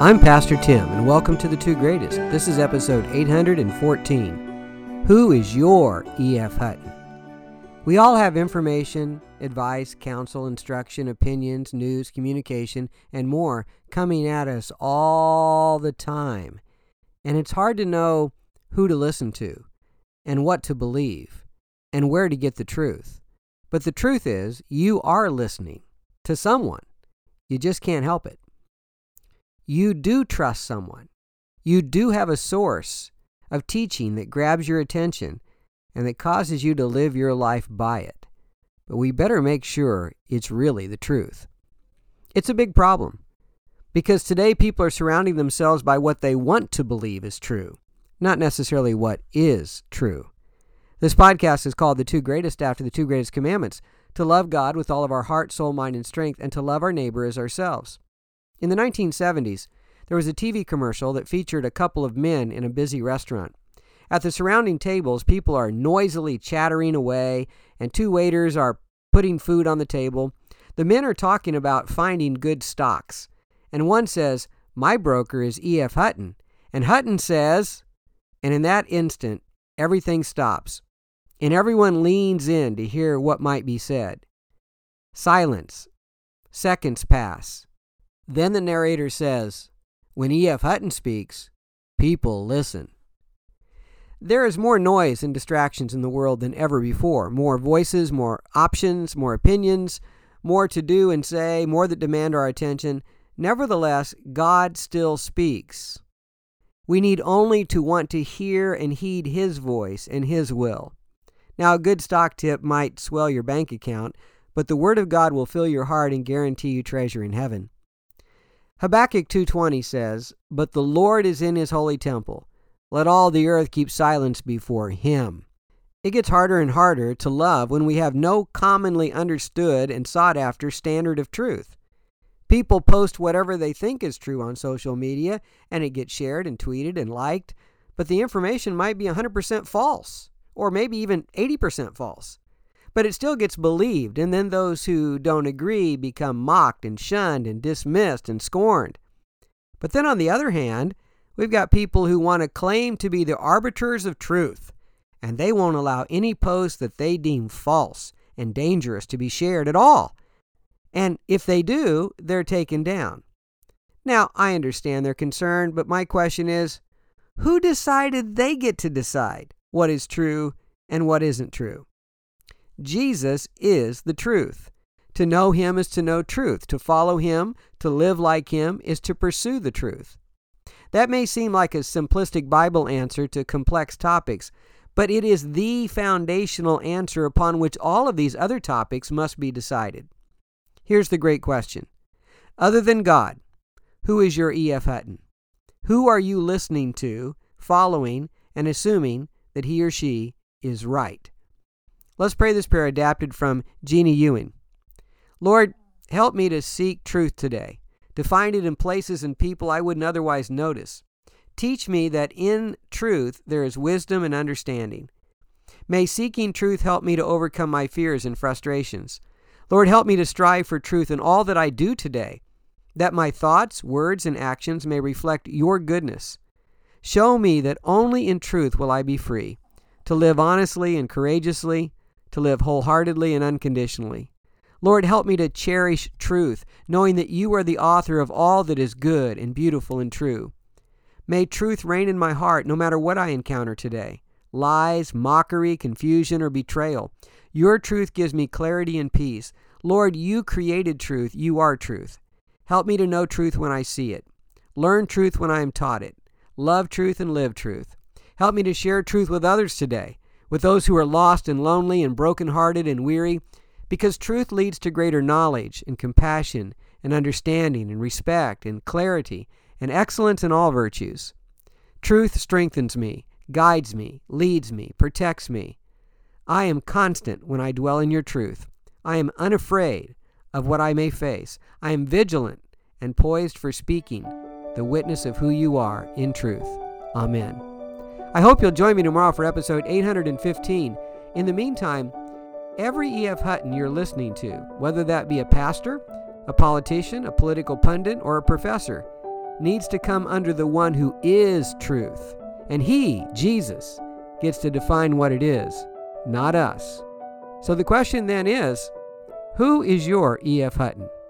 I'm Pastor Tim, and welcome to The Two Greatest. This is episode 814. Who is your E.F. Hutton? We all have information, advice, counsel, instruction, opinions, news, communication, and more coming at us all the time. And it's hard to know who to listen to, and what to believe, and where to get the truth. But the truth is, you are listening to someone. You just can't help it. You do trust someone. You do have a source of teaching that grabs your attention and that causes you to live your life by it. But we better make sure it's really the truth. It's a big problem because today people are surrounding themselves by what they want to believe is true, not necessarily what is true. This podcast is called The Two Greatest after the two greatest commandments: to love God with all of our heart, soul, mind, and strength, and to love our neighbor as ourselves. In the 1970s, there was a TV commercial that featured a couple of men in a busy restaurant. At the surrounding tables, people are noisily chattering away, and two waiters are putting food on the table. The men are talking about finding good stocks, and one says, "My broker is E.F. Hutton," and Hutton says, and in that instant, everything stops, and everyone leans in to hear what might be said. Silence. Seconds pass. Then the narrator says, "When E.F. Hutton speaks, people listen." There is more noise and distractions in the world than ever before. More voices, more options, more opinions, more to do and say, more that demand our attention. Nevertheless, God still speaks. We need only to want to hear and heed His voice and His will. Now, a good stock tip might swell your bank account, but the Word of God will fill your heart and guarantee you treasure in heaven. Habakkuk 2:20 says, "But the Lord is in His holy temple. Let all the earth keep silence before Him." It gets harder and harder to love when we have no commonly understood and sought after standard of truth. People post whatever they think is true on social media, and it gets shared and tweeted and liked, but the information might be 100% false, or maybe even 80% false. But it still gets believed, and then those who don't agree become mocked and shunned and dismissed and scorned. But then on the other hand, we've got people who want to claim to be the arbiters of truth, and they won't allow any post that they deem false and dangerous to be shared at all. And if they do, they're taken down. Now, I understand their concern, but my question is, who decided they get to decide what is true and what isn't true? Jesus is the truth. To know Him is to know truth. To follow Him, to live like Him, is to pursue the truth. That may seem like a simplistic Bible answer to complex topics, but it is the foundational answer upon which all of these other topics must be decided. Here's the great question. Other than God, who is your E.F. Hutton? Who are you listening to, following, and assuming that he or she is right? Let's pray this prayer adapted from Jeannie Ewing. Lord, help me to seek truth today, to find it in places and people I wouldn't otherwise notice. Teach me that in truth there is wisdom and understanding. May seeking truth help me to overcome my fears and frustrations. Lord, help me to strive for truth in all that I do today, that my thoughts, words, and actions may reflect your goodness. Show me that only in truth will I be free, to live honestly and courageously, to live wholeheartedly and unconditionally. Lord, help me to cherish truth, knowing that you are the author of all that is good and beautiful and true. May truth reign in my heart no matter what I encounter today. Lies, mockery, confusion, or betrayal. Your truth gives me clarity and peace. Lord, you created truth. You are truth. Help me to know truth when I see it. Learn truth when I am taught it. Love truth and live truth. Help me to share truth with others today, with those who are lost and lonely and brokenhearted and weary, because truth leads to greater knowledge and compassion and understanding and respect and clarity and excellence in all virtues. Truth strengthens me, guides me, leads me, protects me. I am constant when I dwell in your truth. I am unafraid of what I may face. I am vigilant and poised for speaking the witness of who you are in truth. Amen. I hope you'll join me tomorrow for episode 815. In the meantime, every E.F. Hutton you're listening to, whether that be a pastor, a politician, a political pundit, or a professor, needs to come under the one who is truth. And he, Jesus, gets to define what it is, not us. So the question then is, who is your E.F. Hutton?